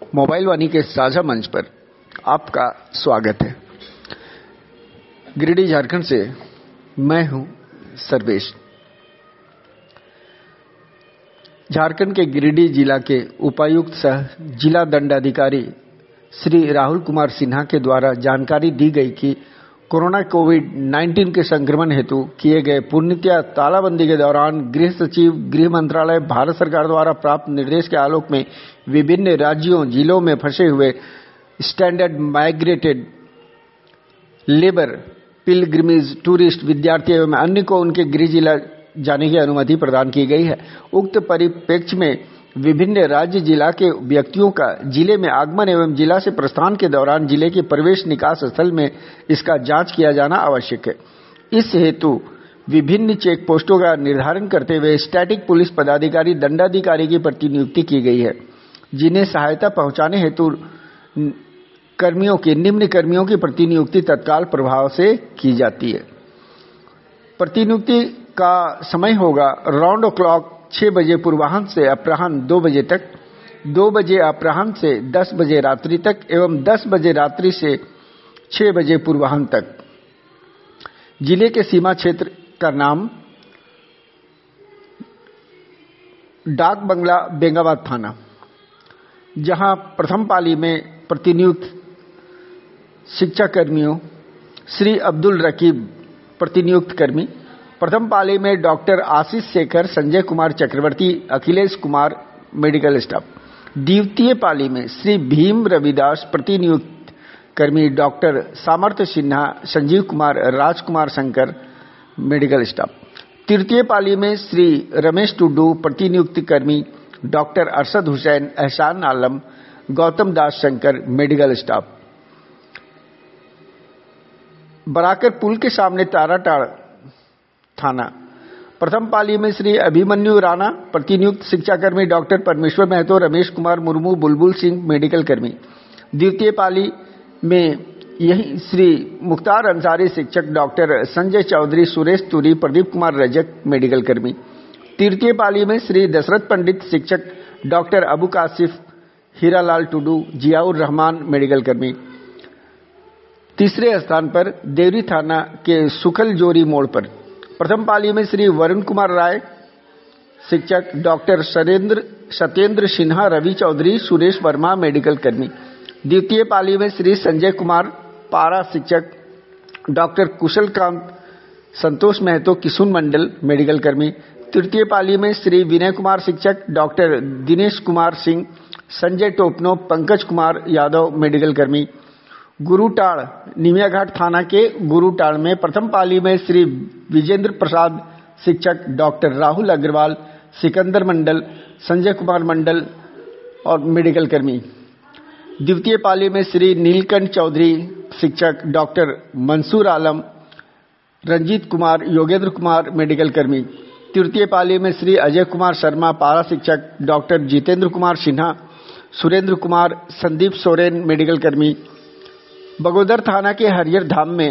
Mobile वाणी के साझा मंच पर आपका स्वागत है। गिरिडीह झारखंड से मैं हूं सर्वेश। झारखंड के गिरिडीह जिला के उपायुक्त सह जिला दंडाधिकारी श्री राहुल कुमार सिन्हा के द्वारा जानकारी दी गई कि कोरोना कोविड-19 के संक्रमण हेतु किए गए पूर्णतया तालाबंदी के दौरान गृह सचिव, गृह मंत्रालय, भारत सरकार द्वारा प्राप्त निर्देश के आलोक में विभिन्न राज्यों, जिलों में फंसे हुए standard migrated labour, pilgrimage tourist, विद्यार्थी एवं अन्य को उनके गृह जिला जाने की अनुमति प्रदान की गई है। उक्त परिप्रेक्ष्य में विभिन्न राज्य जिला के व्यक्तियों का जिले में आगमन एवं जिला से प्रस्थान के दौरान जिले के प्रवेश निकास स्थल में इसका जांच किया जाना आवश्यक है। इस हेतु विभिन्न चेक पोस्टों का निर्धारण करते हुए स्टैटिक पुलिस पदाधिकारी, दंडाधिकारी की प्रतिनियुक्ति की गई है, जिन्हें सहायता पहुंचाने हेतु निम्न कर्मियों की प्रतिनियुक्ति तत्काल प्रभाव से की जाती है। प्रतिनियुक्ति का समय होगा राउंड ओ क्लॉक 6 बजे पूर्वाह्न से अपराह्न 2 बजे तक, 2 बजे अपराह्न से 10 बजे रात्रि तक एवं 10 बजे रात्रि से 6 बजे पूर्वाह्न तक। जिले के सीमा क्षेत्र का नाम डाक बंगला, बेंगाबाद थाना, जहां प्रथम पाली में प्रतिनियुक्त शिक्षा कर्मियों श्री अब्दुल रकीब प्रतिनियुक्त कर्मी, प्रथम पाली में doctor Ashish Shekhar, Sanjay Kumar Chakravarty, Akhilesh Kumar medical staff. द्वितीय पाली में श्री भीम रविदास प्रतिनियुक्त कर्मी, doctor Samarthya Sinha, Sanjeev Kumar, Rajkumar Shankar medical staff. तृतीय पाली में श्री रमेश टुडू प्रतिनियुक्त कर्मी, doctor Arshad Hussain, Ehsan Alam, Gautam Das Shankar medical staff. Barakar पुल के सामने ताराटाड़ थाना, प्रथम पाली में श्री अभिमन्यु राणा प्रतिनियुक्त शिक्षाकर्मी, डॉक्टर परमेश्वर महतो, रमेश कुमार मुर्मू, बुलबुल सिंह मेडिकल कर्मी। द्वितीय पाली में यही श्री मुख्तार अंसारी शिक्षक, डॉक्टर संजय चौधरी, सुरेश तुरी, प्रदीप कुमार रजक मेडिकल कर्मी। तृतीय पाली में श्री दशरथ पंडित शिक्षक, डॉक्टर अबू कासिफ, हीरालाल टुडू, जियाउर रहमान मेडिकल कर्मी। तीसरे स्थान पर देवरी थाना के सुखल जोरी मोड़ पर, प्रथम पाली में श्री वरुण कुमार राय शिक्षक, डॉक्टर सत्येंद्र सिन्हा, रवि चौधरी, सुरेश वर्मा मेडिकल कर्मी। द्वितीय पाली में श्री संजय कुमार पारा शिक्षक, डॉक्टर कुशलकांत, संतोष महतो, किशुन मंडल मेडिकल कर्मी। तृतीय पाली में श्री विनय कुमार शिक्षक, डॉक्टर दिनेश कुमार सिंह, संजय टोपनो, पंकज कुमार यादव मेडिकल कर्मी। गुरुटाड़, निमियाघाट थाना के गुरुटाड़ में प्रथम पाली में श्री विजेंद्र प्रसाद शिक्षक, डॉक्टर राहुल अग्रवाल, सिकंदर मंडल, संजय कुमार मंडल और मेडिकल कर्मी। द्वितीय पाली में श्री नीलकंठ चौधरी शिक्षक, डॉक्टर मंसूर आलम, रंजीत कुमार, योगेंद्र कुमार मेडिकल कर्मी। तृतीय पाली में श्री अजय कुमार शर्मा पारा शिक्षक, डॉक्टर जितेंद्र कुमार सिन्हा, सुरेंद्र कुमार, संदीप सोरेन मेडिकल कर्मी। बगोदर थाना के हरियर धाम में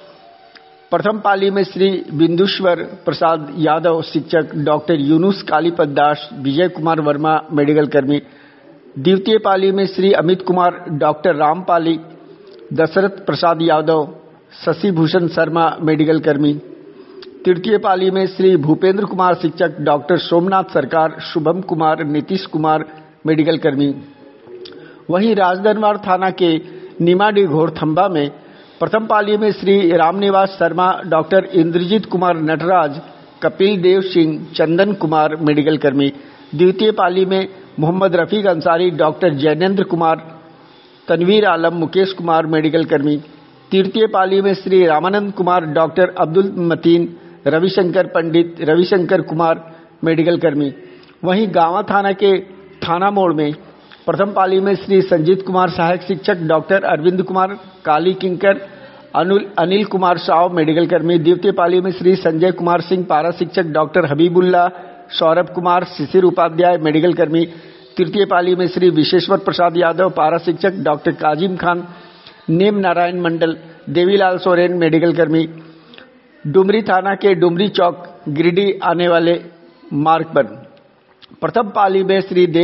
प्रथम पाली में श्री बिंदुश्वर प्रसाद यादव शिक्षक, डॉक्टर यूनुस कालीपत दास, विजय कुमार वर्मा मेडिकल कर्मी। द्वितीय पाली में श्री अमित कुमार, डॉक्टर रामपाली, दशरथ प्रसाद यादव, शशि भूषण शर्मा मेडिकल कर्मी। तृतीय पाली में श्री भूपेंद्र कुमार शिक्षक, डॉक्टर सोमनाथ सरकार, शुभम कुमार, नीतीश कुमार मेडिकल कर्मी। वहीं राजदरबार थाना के निमाडी घोड़थंबा में प्रथम पाली में श्री रामनिवास शर्मा, डॉक्टर इंद्रजीत कुमार नटराज, कपिल देव सिंह, चंदन कुमार मेडिकल कर्मी। द्वितीय पाली में मोहम्मद रफीक अंसारी, डॉक्टर जैनेन्द्र कुमार, तनवीर आलम, मुकेश कुमार मेडिकल कर्मी। तृतीय पाली में श्री रामानंद कुमार, डॉक्टर अब्दुल मतीन, रविशंकर पंडित, रविशंकर कुमार मेडिकल कर्मी। वहीं गांवा थाना के थाना मोड़ में प्रथम पाली में श्री संजीत कुमार सहायक शिक्षक, डॉक्टर अरविंद कुमार, काली किंकर, अनिल कुमार साव मेडिकल कर्मी। द्वितीय पाली में श्री संजय कुमार सिंह पारा शिक्षक, डॉक्टर हबीबुल्ला, सौरभ कुमार, शिशिर उपाध्याय मेडिकल कर्मी। तृतीय पाली में श्री विशेश्वर प्रसाद यादव पारा शिक्षक, डॉक्टर काजिम खान, नेम नारायण मंडल, देवीलाल सोरेन मेडिकल कर्मी। डुमरी थाना के डुमरी चौक गिरिडीह आने वाले मार्ग पर प्रथम पाली में श्री